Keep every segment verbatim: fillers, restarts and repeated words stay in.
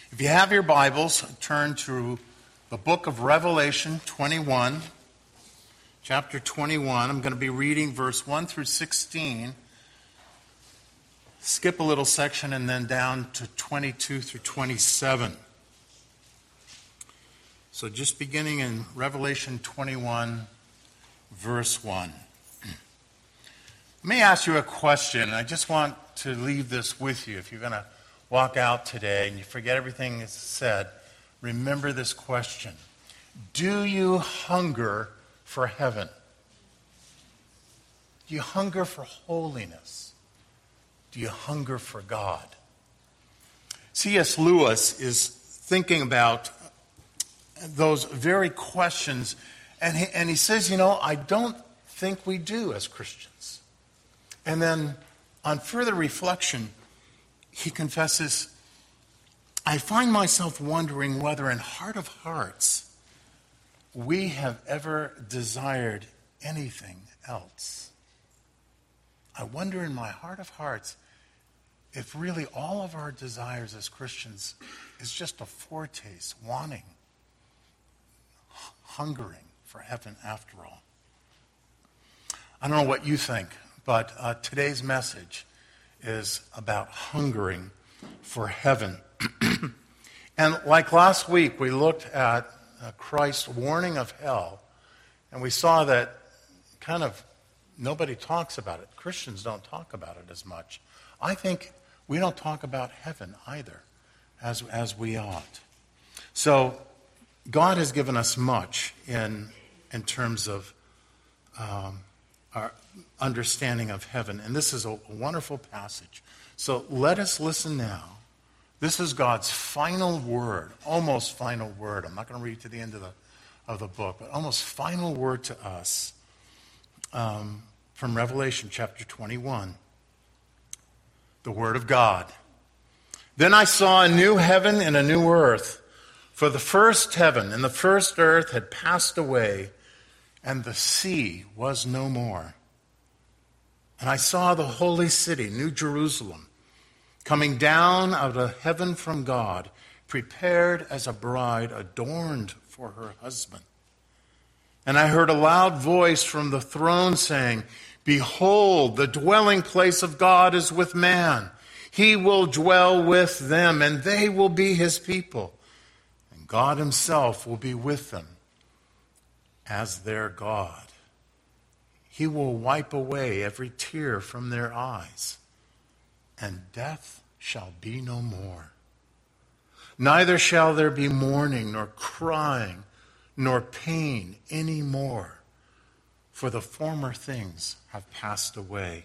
If you have your Bibles, turn to the book of Revelation twenty-one, chapter twenty-one. I'm going to be reading verse one through sixteen. Skip a little section and then down to twenty-two through twenty-seven. So just beginning in Revelation twenty-one, verse one. Let me ask you a question. I just want to leave this with you. If you're going to walk out today and you forget everything that's said, remember this question. Do you hunger for heaven? Do you hunger for holiness? Do you hunger for God? C S Lewis is thinking about those very questions, and he, and he says, you know, I don't think we do as Christians. And then on further reflection, he confesses, I find myself wondering whether in heart of hearts we have ever desired anything else. I wonder in my heart of hearts if really all of our desires as Christians is just a foretaste, wanting, hungering for heaven after all. I don't know what you think, but uh, today's message is about hungering for heaven. And like last week, we looked at uh, Christ's warning of hell, and we saw that kind of nobody talks about it. Christians don't talk about it as much. I think we don't talk about heaven either, as, as we ought. So God has given us much in, in terms of um, our understanding of heaven. And this is a, a wonderful passage. So let us listen now. This is God's final word, almost final word. I'm not going to read to the end of the, of the book, but almost final word to us um, from Revelation chapter twenty-one. The word of God. Then I saw a new heaven and a new earth, for the first heaven and the first earth had passed away, and the sea was no more. And I saw the holy city, New Jerusalem, coming down out of heaven from God, prepared as a bride adorned for her husband. And I heard a loud voice from the throne saying, Behold, the dwelling place of God is with man. He will dwell with them, and they will be his people. And God himself will be with them as their God. He will wipe away every tear from their eyes, and death shall be no more. Neither shall there be mourning, nor crying, nor pain any more, for the former things have passed away.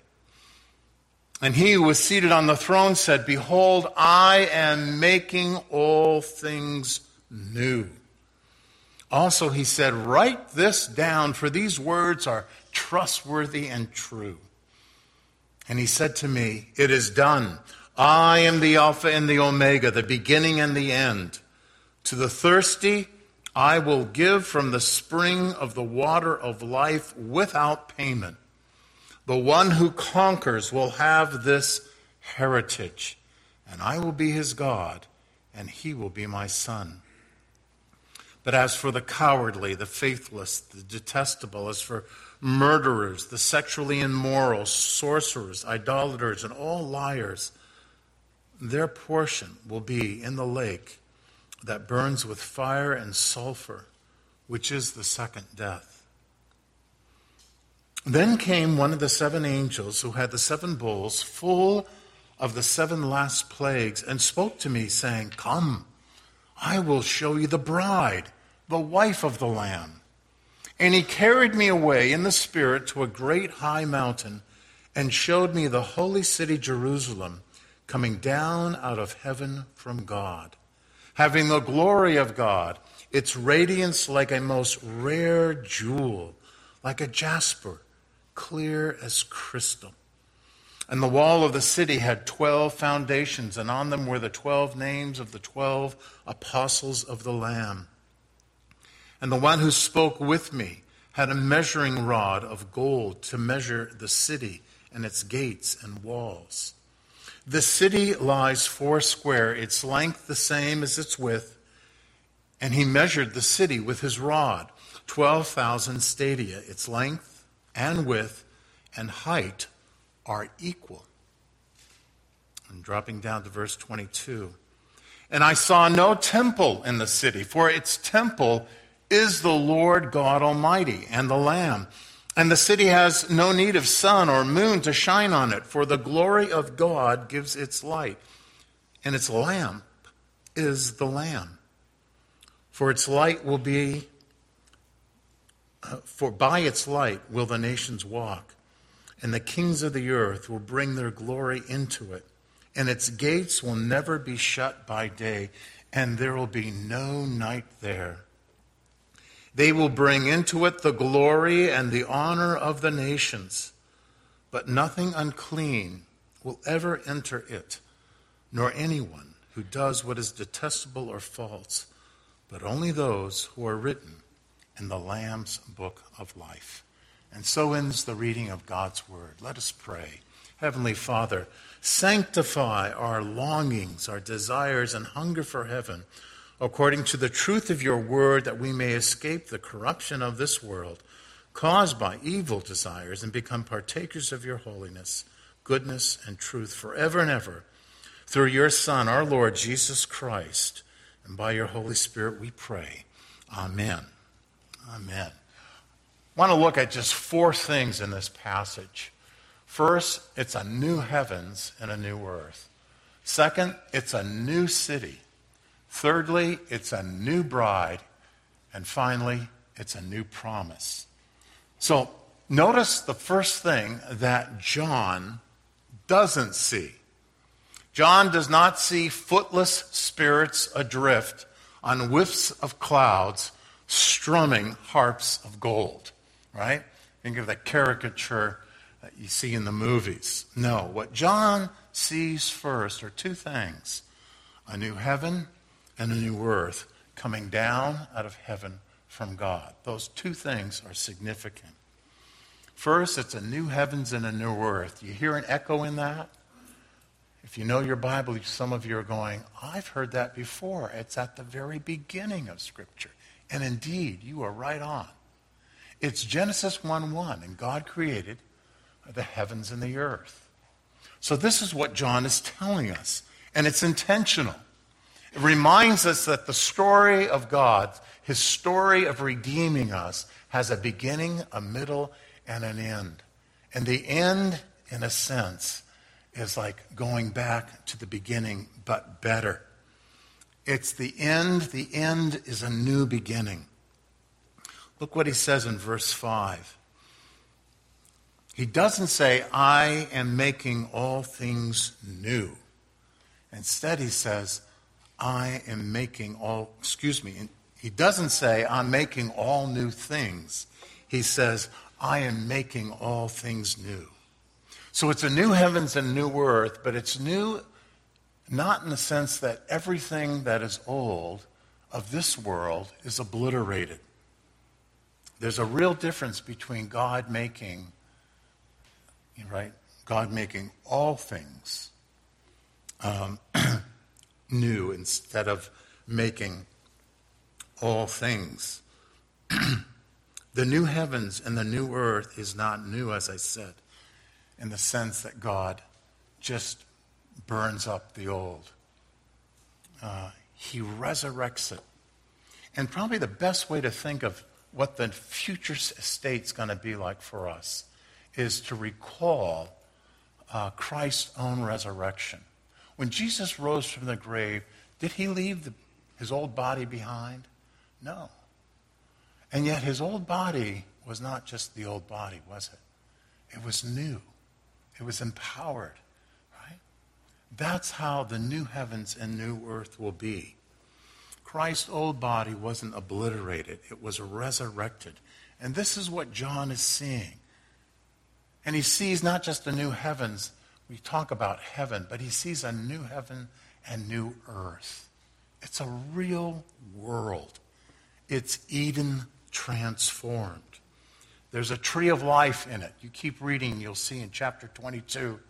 And he who was seated on the throne said, Behold, I am making all things new. Also he said, Write this down, for these words are trustworthy and true. And he said to me, It is done. I am the Alpha and the Omega, the beginning and the end. To the thirsty, I will give from the spring of the water of life without payment. The one who conquers will have this heritage, and I will be his God, and he will be my son. But as for the cowardly, the faithless, the detestable, as for murderers, the sexually immoral, sorcerers, idolaters, and all liars, their portion will be in the lake that burns with fire and sulfur, which is the second death. Then came one of the seven angels who had the seven bowls full of the seven last plagues and spoke to me, saying, Come, I will show you the bride, the wife of the Lamb. And he carried me away in the Spirit to a great high mountain and showed me the holy city Jerusalem coming down out of heaven from God, having the glory of God, its radiance like a most rare jewel, like a jasper, clear as crystal. And the wall of the city had twelve foundations, and on them were the twelve names of the twelve apostles of the Lamb. And the one who spoke with me had a measuring rod of gold to measure the city and its gates and walls. The city lies foursquare, its length the same as its width. And he measured the city with his rod, twelve thousand stadia. Its length and width and height are equal. And dropping down to verse twenty-two. And I saw no temple in the city, for its temple is the Lord God Almighty and the Lamb. And the city has no need of sun or moon to shine on it, for the glory of God gives its light. And its lamp is the Lamb. For its light will be, uh, for by its light will the nations walk, and the kings of the earth will bring their glory into it. And its gates will never be shut by day, and there will be no night there. They will bring into it the glory and the honor of the nations, but nothing unclean will ever enter it, nor anyone who does what is detestable or false, but only those who are written in the Lamb's book of life. And so ends the reading of God's word. Let us pray. Heavenly Father, sanctify our longings, our desires, and hunger for heaven, according to the truth of your word, that we may escape the corruption of this world, caused by evil desires, and become partakers of your holiness, goodness, and truth forever and ever. Through your Son, our Lord Jesus Christ, and by your Holy Spirit we pray. Amen. Amen. I want to look at just four things in this passage. First, it's a new heavens and a new earth. Second, it's a new city. Thirdly, it's a new bride. And finally, it's a new promise. So notice the first thing that John doesn't see. John does not see footless spirits adrift on whiffs of clouds strumming harps of gold, right? Think of the caricature that you see in the movies. No, what John sees first are two things: a new heaven and a new earth coming down out of heaven from God. Those two things are significant. First, it's a new heavens and a new earth. You hear an echo in that? If you know your Bible, some of you are going, I've heard that before. It's at the very beginning of Scripture. And indeed, you are right on. It's Genesis one one, and God created the heavens and the earth. So this is what John is telling us, and it's intentional. It reminds us that the story of God, his story of redeeming us, has a beginning, a middle, and an end. And the end, in a sense, is like going back to the beginning, but better. It's the end. The end is a new beginning. Look what he says in verse five. He doesn't say, I am making all things new. Instead, he says, I am making all, excuse me, he doesn't say, I'm making all new things. He says, I am making all things new. So it's a new heavens and new earth, but it's new not in the sense that everything that is old of this world is obliterated. There's a real difference between God making, right? God making all things um, new instead of making all things. The new heavens and the new earth is not new, as I said, in the sense that God just burns up the old. Uh, he resurrects it. And probably the best way to think of what the future state's going to be like for us is to recall uh, Christ's own resurrection. When Jesus rose from the grave, did he leave the, his old body behind? No. And yet his old body was not just the old body, was it? It was new. It was empowered, right? That's how the new heavens and new earth will be. Christ's old body wasn't obliterated. It was resurrected. And this is what John is seeing. And he sees not just the new heavens. We talk about heaven, but he sees a new heaven and new earth. It's a real world. It's Eden transformed. There's a tree of life in it. You keep reading, you'll see in chapter twenty-two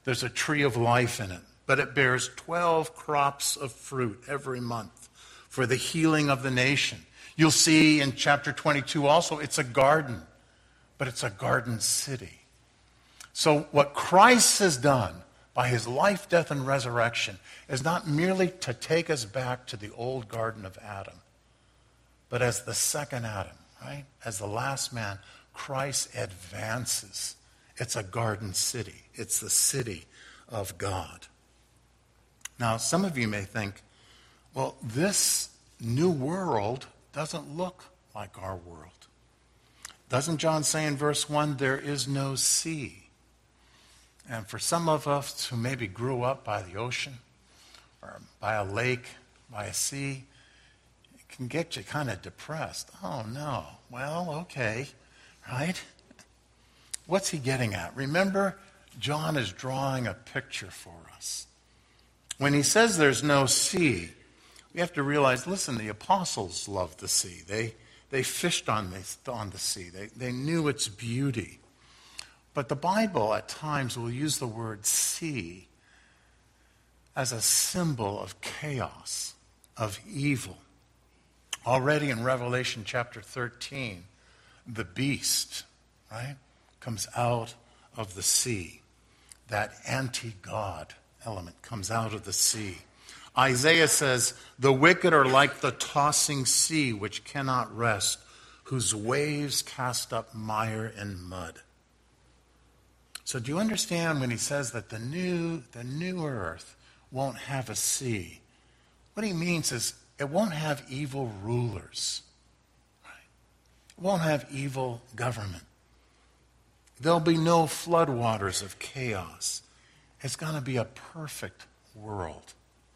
There's a tree of life in it, but it bears twelve crops of fruit every month for the healing of the nation. You'll see in chapter twenty-two also, it's a garden, but it's a garden city. So what Christ has done by his life, death, and resurrection is not merely to take us back to the old Garden of Adam, but as the second Adam, right? As the last man, Christ advances. It's a garden city. It's the city of God. Now, some of you may think, well, this new world doesn't look like our world. Doesn't John say in verse one, there is no sea? And for some of us who maybe grew up by the ocean or by a lake, by a sea, it can get you kind of depressed. Oh, no. Well, okay, right? What's he getting at? Remember, John is drawing a picture for us. When he says there's no sea, we have to realize, listen, the apostles loved the sea. They, they fished on the, on the sea. They, they knew its beauty. But the Bible at times will use the word sea as a symbol of chaos, of evil. Already in Revelation chapter thirteen, the beast, right, comes out of the sea. That anti-God element comes out of the sea. Isaiah says, the wicked are like the tossing sea which cannot rest, whose waves cast up mire and mud. So do you understand when he says that the new, the new earth won't have a sea? What he means is it won't have evil rulers. Right? It won't have evil government. There'll be no floodwaters of chaos. It's going to be a perfect world.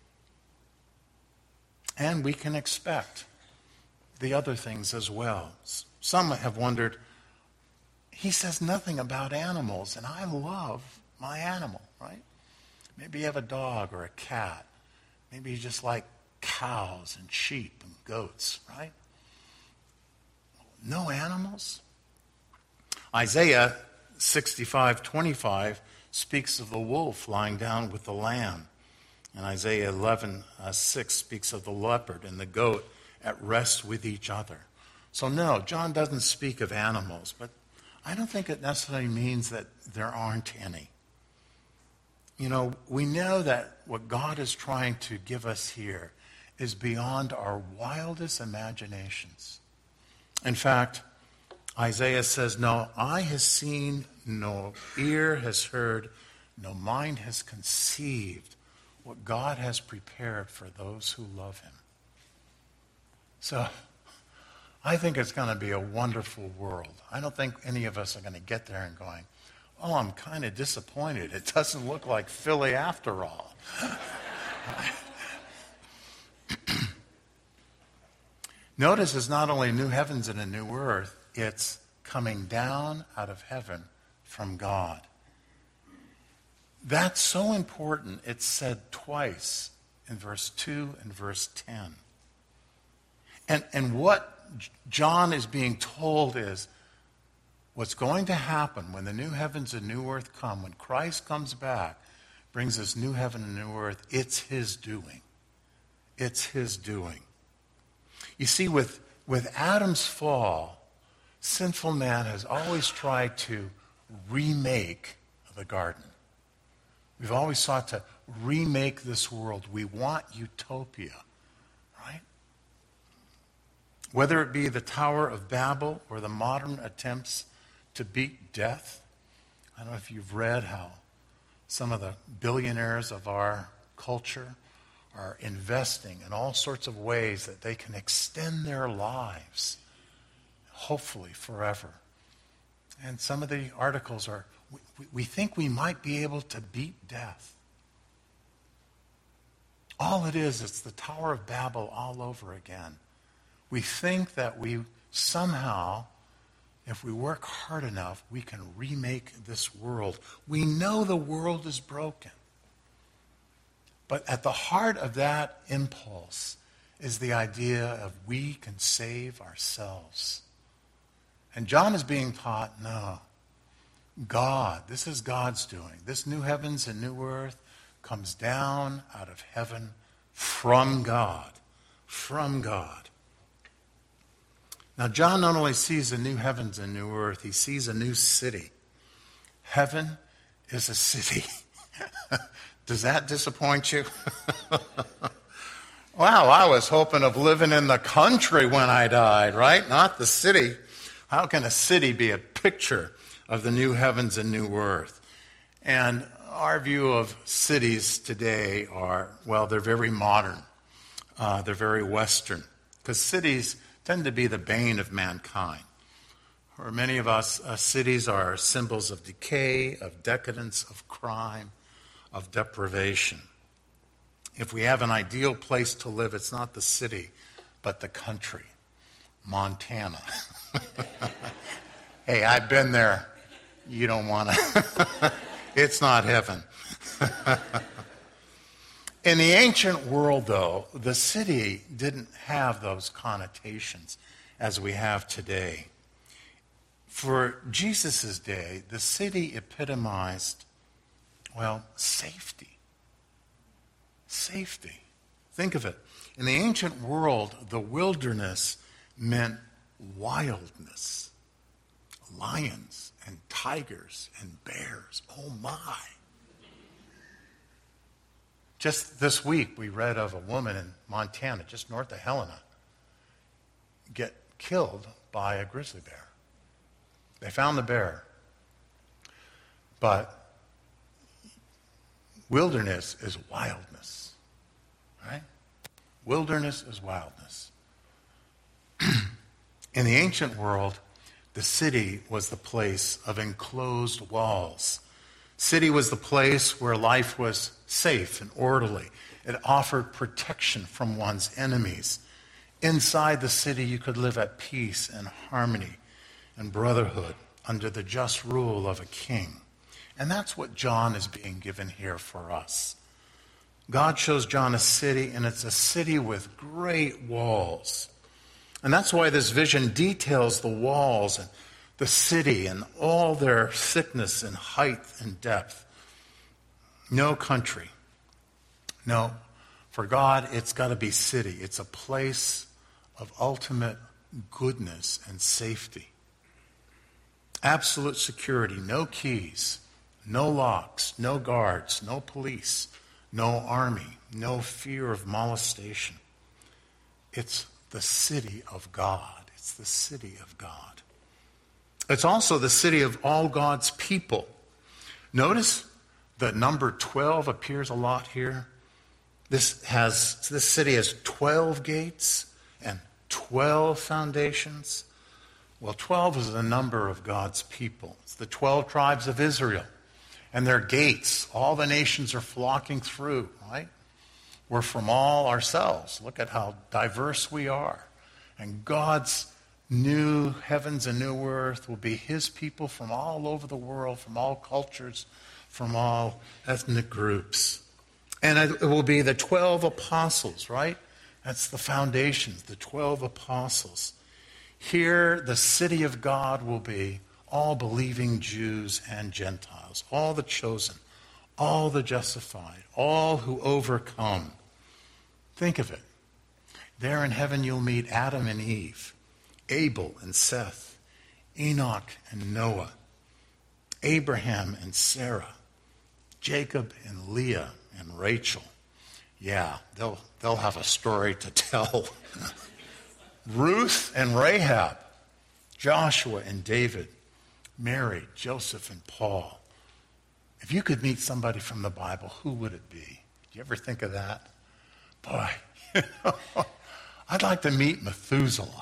And we can expect the other things as well. Some have wondered, he says nothing about animals, and I love my animal, right? Maybe you have a dog or a cat. Maybe you just like cows and sheep and goats, right? No animals? Isaiah sixty-five twenty-five speaks of the wolf lying down with the lamb. And Isaiah eleven six speaks of the leopard and the goat at rest with each other. So no, John doesn't speak of animals, but I don't think it necessarily means that there aren't any. You know, we know that what God is trying to give us here is beyond our wildest imaginations. In fact, Isaiah says, no eye has seen, no ear has heard, no mind has conceived what God has prepared for those who love him. So, I think it's going to be a wonderful world. I don't think any of us are going to get there and going, oh, I'm kind of disappointed. It doesn't look like Philly after all. Notice it's not only new heavens and a new earth, it's coming down out of heaven from God. That's so important. It's said twice in verse two and verse ten. And, and what John is being told is what's going to happen when the new heavens and new earth come, when Christ comes back, brings this new heaven and new earth, it's his doing. It's his doing. You see, with, with Adam's fall, sinful man has always tried to remake the garden. We've always sought to remake this world. We want utopia, right? Whether it be the Tower of Babel or the modern attempts to beat death. I don't know if you've read how some of the billionaires of our culture are investing in all sorts of ways that they can extend their lives, hopefully forever. And some of the articles are, we, we think we might be able to beat death. All it is, it's the Tower of Babel all over again. We think that we somehow, if we work hard enough, we can remake this world. We know the world is broken. But at the heart of that impulse is the idea of we can save ourselves. And John is being taught, no, God, this is God's doing. This new heavens and new earth comes down out of heaven from God. From God. Now, John not only sees a new heavens and new earth, he sees a new city. Heaven is a city. Does that disappoint you? Wow, I was hoping of living in the country when I died, right? Not the city. How can a city be a picture of the new heavens and new earth? And our view of cities today are, well, they're very modern. Uh, they're very Western. Because cities tend to be the bane of mankind. For many of us, uh, cities are symbols of decay, of decadence, of crime, of deprivation. If we have an ideal place to live, it's not the city, but the country. Montana. Hey, I've been there. You don't want to. It's not heaven. In the ancient world, though, the city didn't have those connotations as we have today. For Jesus' day, the city epitomized, well, safety. Safety. Think of it. In the ancient world, the wilderness meant wildness. Lions and tigers and bears. Oh my. Just this week, we read of a woman in Montana, just north of Helena, get killed by a grizzly bear. They found the bear. But wilderness is wildness, right? Wilderness is wildness. In the ancient world, the city was the place of enclosed walls. City was the place where life was safe and orderly. It offered protection from one's enemies. Inside the city, you could live at peace and harmony and brotherhood under the just rule of a king. And that's what John is being given here for us. God shows John a city, and it's a city with great walls. And that's why this vision details the walls and the city and all their thickness and height and depth. No country. No. For God, it's got to be city. It's a place of ultimate goodness and safety. Absolute security. No keys. No locks. No guards. No police. No army. No fear of molestation. It's the city of God. It's the city of God. It's also the city of all God's people. Notice the number twelve appears a lot here. This has this city has twelve gates and twelve foundations. Well, twelve is the number of God's people. It's the twelve tribes of Israel and their gates. All the nations are flocking through, right? We're from all ourselves. Look at how diverse we are. And God's new heavens and new earth will be his people from all over the world, from all cultures, from all ethnic groups. And it will be the twelve apostles, right? That's the foundations, the twelve apostles. Here, the city of God will be all believing Jews and Gentiles, all the chosen, all the justified, all who overcome. Think of it. There in heaven you'll meet Adam and Eve, Abel and Seth, Enoch and Noah, Abraham and Sarah, Jacob and Leah and Rachel. Yeah, they'll, they'll have a story to tell. Ruth and Rahab, Joshua and David, Mary, Joseph and Paul. If you could meet somebody from the Bible, who would it be? Do you ever think of that? Boy, I'd like to meet Methuselah.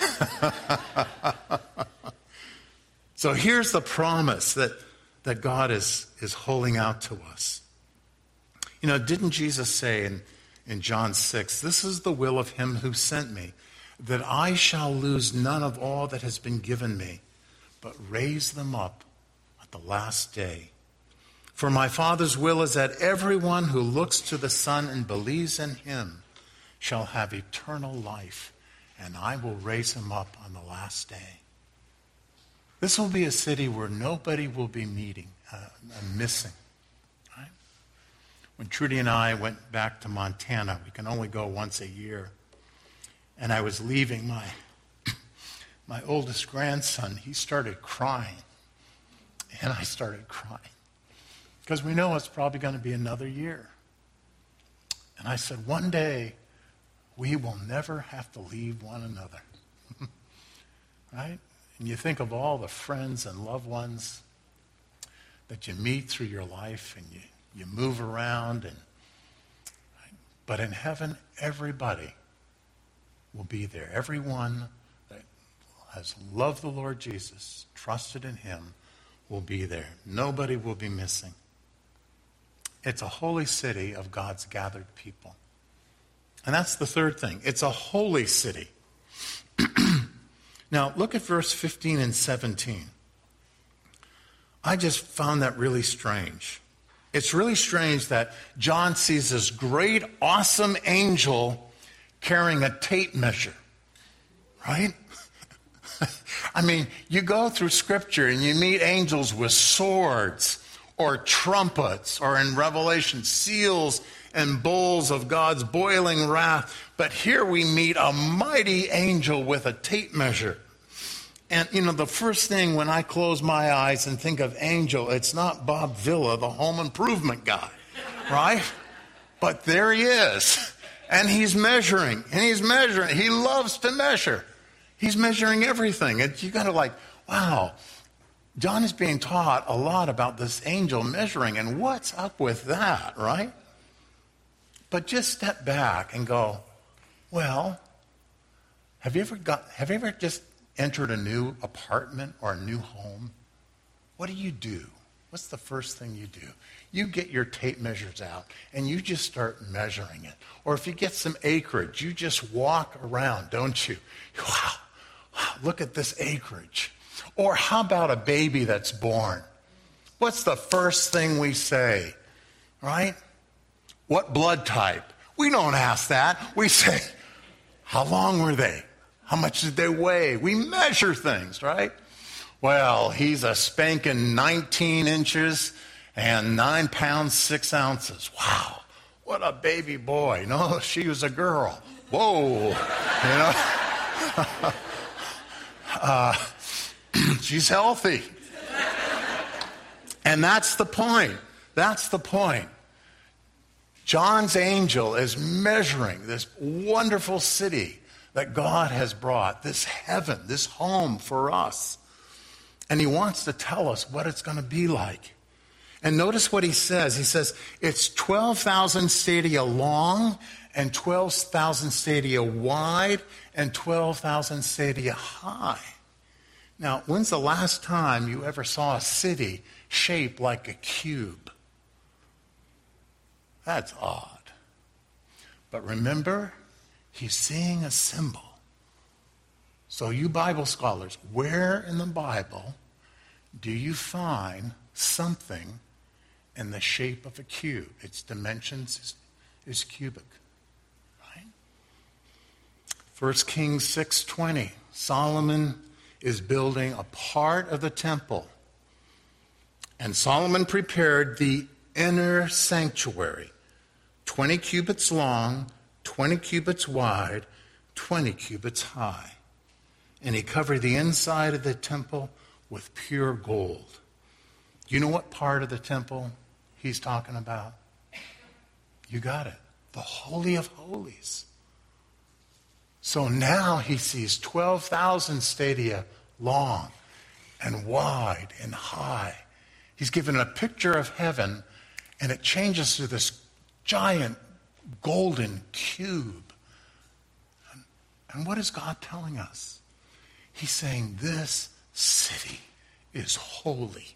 So here's the promise that, that God is, is holding out to us. You know, didn't Jesus say in, in John six, "This is the will of him who sent me, that I shall lose none of all that has been given me, but raise them up at the last day. For my Father's will is that everyone who looks to the Son and believes in him shall have eternal life, and I will raise him up on the last day." This will be a city where nobody will be meeting, uh, missing. Right? When Trudy and I went back to Montana, we can only go once a year, and I was leaving my my oldest grandson. He started crying, and I started crying because we know it's probably going to be another year. And I said, one day we will never have to leave one another. Right? And you think of all the friends and loved ones that you meet through your life, and you, you move around. And right? But in heaven, everybody will be there. Everyone that has loved the Lord Jesus, trusted in him, will be there. Nobody will be missing. It's a holy city of God's gathered people. And that's the third thing. It's a holy city. Now, look at verse fifteen and seventeen. I just found that really strange. It's really strange that John sees this great, awesome angel carrying a tape measure, right? I mean, you go through Scripture and you meet angels with swords or trumpets, or in Revelation, seals and bowls of God's boiling wrath. But here we meet a mighty angel with a tape measure. And, you know, the first thing when I close my eyes and think of angel, it's not Bob Villa, the home improvement guy, right? But there he is. And he's measuring, and he's measuring. He loves to measure. He's measuring everything. And you got to like, wow, John is being taught a lot about this angel measuring, and what's up with that, right? But just step back and go, well, have you ever got, have you ever just entered a new apartment or a new home? What do you do? What's the first thing you do? You get your tape measures out and you just start measuring it. Or if you get some acreage, you just walk around, don't you? Wow, wow, look at this acreage. Or how about a baby that's born? What's the first thing we say, right? What blood type? We don't ask that. We say, how long were they? How much did they weigh? We measure things, right? Well, he's a spanking nineteen inches and nine pounds, six ounces. Wow, what a baby boy. No, she was a girl. Whoa, you know. uh, she's healthy. And that's the point. That's the point. John's angel is measuring this wonderful city that God has brought, this heaven, this home for us. And he wants to tell us what it's going to be like. And notice what he says. He says, it's twelve thousand stadia long and twelve thousand stadia wide and twelve thousand stadia high. Now, when's the last time you ever saw a city shaped like a cube? That's odd. But remember, he's seeing a symbol. So you Bible scholars, where in the Bible do you find something in the shape of a cube? Its dimensions is, is cubic, right? First Kings six twenty, Solomon is building a part of the temple. And Solomon prepared the inner sanctuary, twenty cubits long, twenty cubits wide, twenty cubits high. And he covered the inside of the temple with pure gold. You know what part of the temple he's talking about? You got it. The Holy of Holies. So now he sees twelve thousand stadia long and wide and high. He's given a picture of heaven, and it changes to this giant golden cube. And, and what is God telling us? He's saying this city is holy.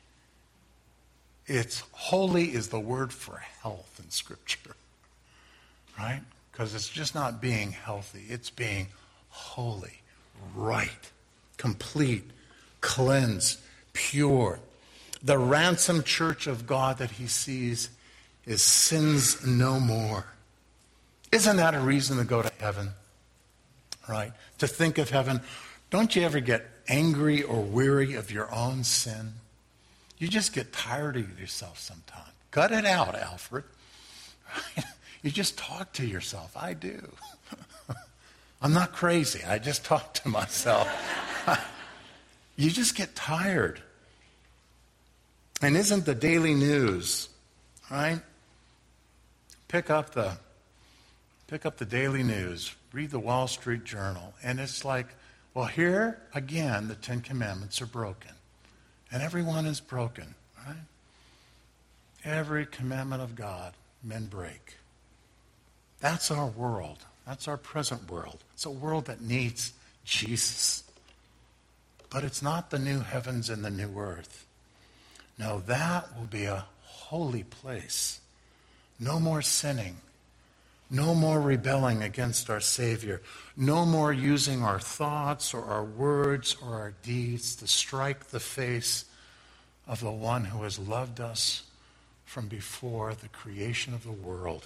It's holy is the word for health in Scripture, right? Because it's just not being healthy. It's being holy, right, complete, cleansed, pure. The ransomed church of God that he sees is sins no more. Isn't that a reason to go to heaven? Right? To think of heaven. Don't you ever get angry or weary of your own sin? You just get tired of yourself sometimes. Cut it out, Alfred. You just talk to yourself. I do. I'm not crazy. I just talk to myself. You just get tired. And isn't the daily news, right? Pick up the pick up the daily news, read the Wall Street Journal, and it's like, well, here again the Ten Commandments are broken. And everyone is broken, right? Every commandment of God, men break. That's our world. That's our present world. It's a world that needs Jesus. But it's not the new heavens and the new earth. No, that will be a holy place. No more sinning. No more rebelling against our Savior. No more using our thoughts or our words or our deeds to strike the face of the one who has loved us from before the creation of the world.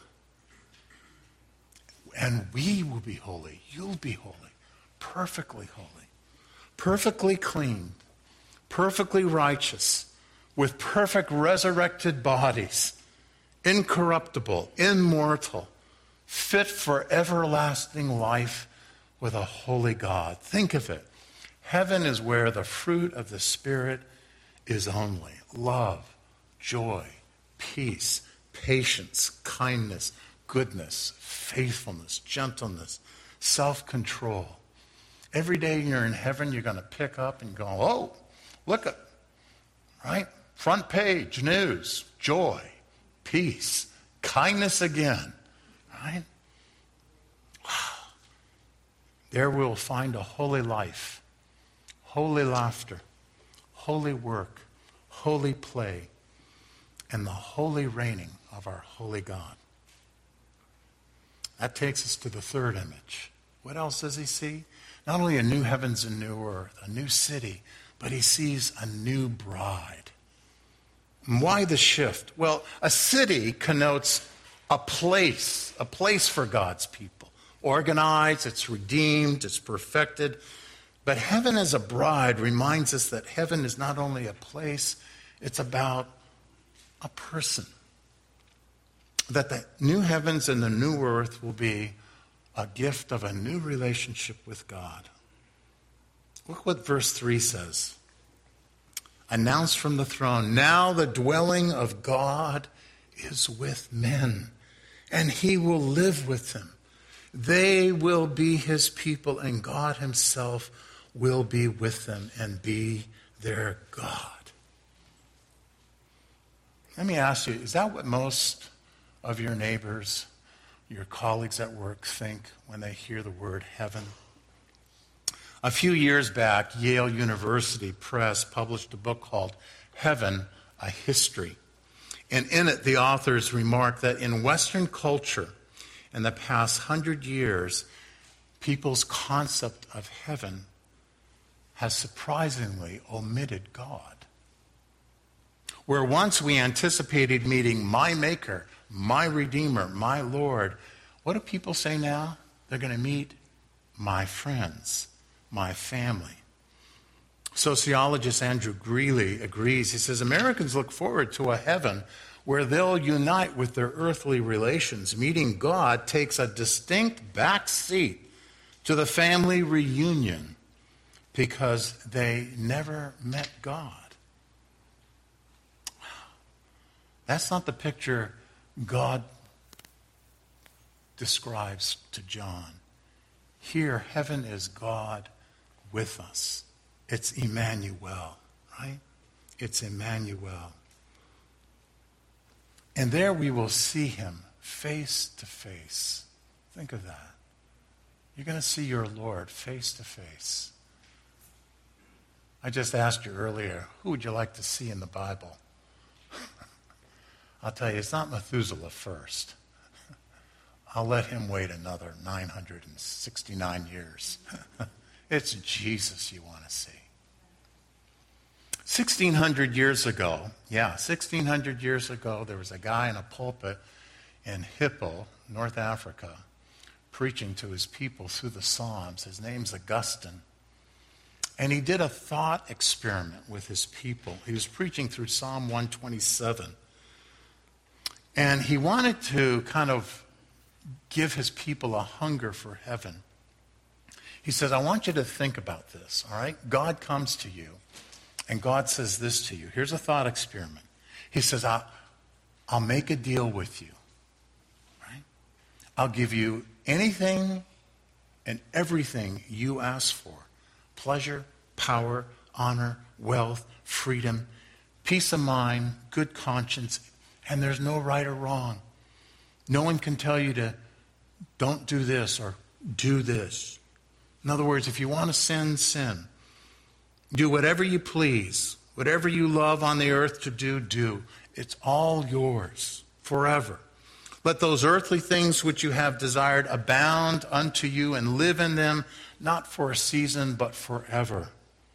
And we will be holy. You'll be holy. Perfectly holy. Perfectly clean. Perfectly righteous. With perfect resurrected bodies. Incorruptible. Immortal. Fit for everlasting life with a holy God. Think of it. Heaven is where the fruit of the Spirit is only. Love, joy, peace, patience, kindness, goodness, faithfulness, gentleness, self-control. Every day you're in heaven, you're going to pick up and go, oh, look at, right? Front page, news, joy, peace, kindness again, right? Wow. There we'll find a holy life, holy laughter, holy work, holy play, and the holy reigning of our holy God. That takes us to the third image. What else does he see? Not only a new heavens and new earth, a new city, but he sees a new bride. And why the shift? Well, a city connotes a place, a place for God's people. Organized, it's redeemed, it's perfected. But heaven as a bride reminds us that heaven is not only a place, it's about a person. That the new heavens and the new earth will be a gift of a new relationship with God. Look what verse three says. Announced from the throne, now the dwelling of God is with men, and he will live with them. They will be his people, and God himself will be with them and be their God. Let me ask you, is that what most of your neighbors, your colleagues at work think when they hear the word heaven? A few years back, Yale University Press published a book called Heaven, A History. And in it, the authors remarked that in Western culture, in the past hundred years, people's concept of heaven has surprisingly omitted God. Where once we anticipated meeting my Maker, my Redeemer, my Lord, what do people say now? They're going to meet my friends, my family. Sociologist Andrew Greeley agrees. He says, Americans look forward to a heaven where they'll unite with their earthly relations. Meeting God takes a distinct back seat to the family reunion because they never met God. That's not the picture God describes to John. Here, heaven is God with us. It's Emmanuel, right? It's Emmanuel. And there we will see him face to face. Think of that. You're going to see your Lord face to face. I just asked you earlier, who would you like to see in the Bible? I'll tell you, it's not Methuselah first. I'll let him wait another nine hundred sixty-nine years. It's Jesus you want to see. sixteen hundred years ago, yeah, sixteen hundred years ago, there was a guy in a pulpit in Hippo, North Africa, preaching to his people through the Psalms. His name's Augustine. And he did a thought experiment with his people. He was preaching through Psalm one twenty-seven. And he wanted to kind of give his people a hunger for heaven. He says, I want you to think about this, all right? God comes to you, and God says this to you. Here's a thought experiment. He says, I'll, I'll make a deal with you, right? I'll give you anything and everything you ask for. Pleasure, power, honor, wealth, freedom, peace of mind, good conscience, and there's no right or wrong. No one can tell you to don't do this or do this. In other words, if you want to sin, sin. Do whatever you please. Whatever you love on the earth to do, do. It's all yours forever. Let those earthly things which you have desired abound unto you, and live in them, not for a season, but forever.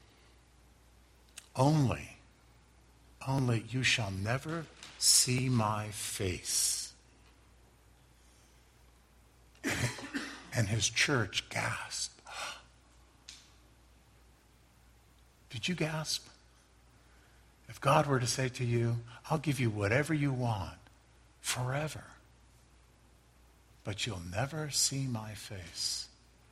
Only, only you shall never see my face. And his church gasped. Did you gasp? If God were to say to you, I'll give you whatever you want forever, but you'll never see my face.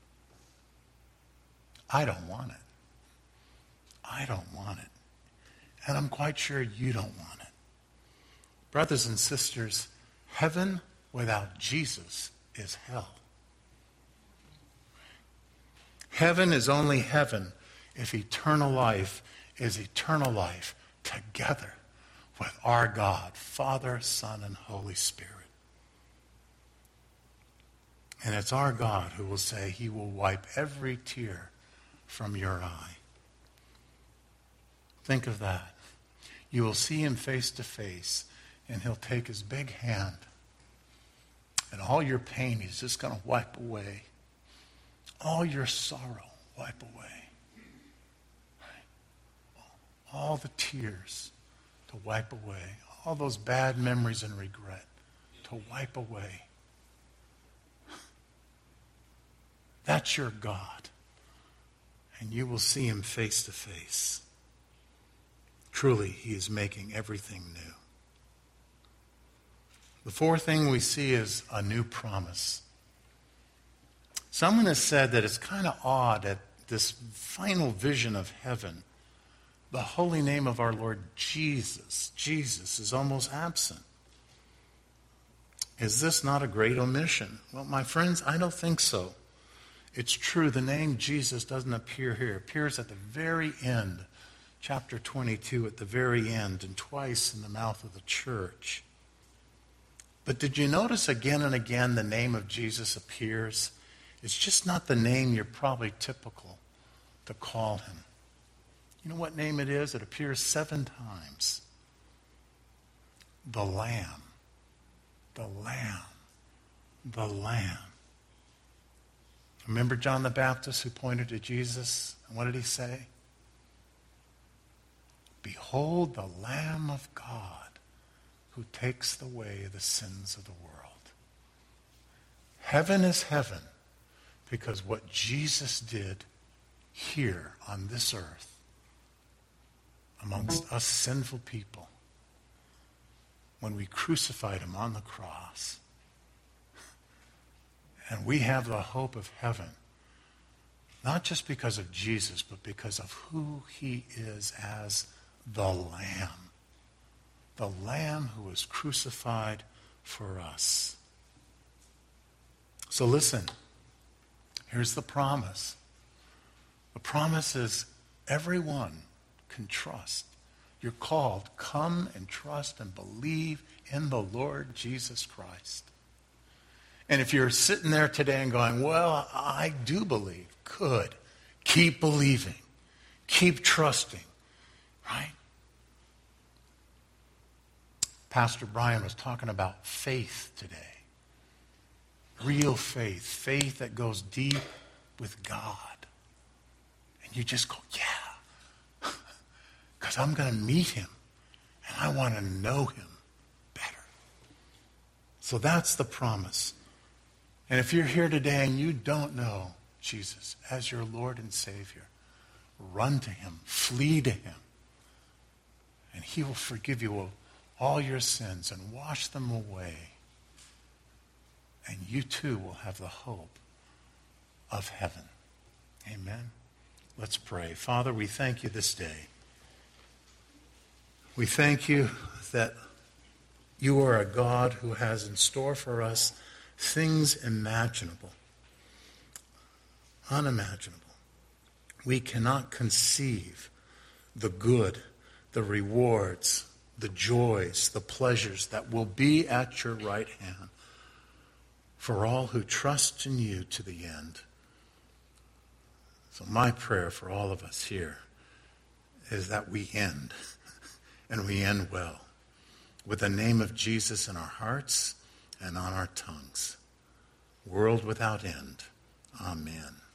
I don't want it. I don't want it. And I'm quite sure you don't want it. Brothers and sisters, heaven without Jesus is hell. Heaven is only heaven if eternal life is eternal life together with our God, Father, Son, and Holy Spirit. And it's our God who will say he will wipe every tear from your eye. Think of that. You will see him face to face, and he'll take his big hand, and all your pain he's just going to wipe away. All your sorrow wipe away. All the tears to wipe away. All those bad memories and regret to wipe away. That's your God. And you will see him face to face. Truly, he is making everything new. The fourth thing we see is a new promise. Someone has said that it's kind of odd at this final vision of heaven, the holy name of our Lord Jesus, Jesus, is almost absent. Is this not a great omission? Well, my friends, I don't think so. It's true, the name Jesus doesn't appear here. It appears at the very end, chapter twenty-two, at the very end, and twice in the mouth of the church. But did you notice again and again the name of Jesus appears? It's just not the name you're probably typical to call him. You know what name it is? It appears seven times. The Lamb. The Lamb. The Lamb. Remember John the Baptist who pointed to Jesus? And what did he say? Behold the Lamb of God who takes away the sins of the world. Heaven is heaven because what Jesus did here on this earth amongst us sinful people when we crucified him on the cross. And we have the hope of heaven, not just because of Jesus, but because of who he is as the Lamb. The Lamb who was crucified for us. So listen, here's the promise. The promise is everyone can trust. You're called, come and trust and believe in the Lord Jesus Christ. And if you're sitting there today and going, well, I do believe, good. Keep believing. Keep trusting. Right? Pastor Brian was talking about faith today. Real faith. Faith that goes deep with God. And you just go, yeah. Because I'm going to meet him. And I want to know him better. So that's the promise. And if you're here today and you don't know Jesus as your Lord and Savior, run to him, flee to him, and he will forgive you of all your sins and wash them away. And you too will have the hope of heaven. Amen. Let's pray. Father, we thank you this day. We thank you that you are a God who has in store for us things imaginable, unimaginable. We cannot conceive the good, the rewards, the joys, the pleasures that will be at your right hand for all who trust in you to the end. So my prayer for all of us here is that we end, and we end well, with the name of Jesus in our hearts and on our tongues. World without end. Amen.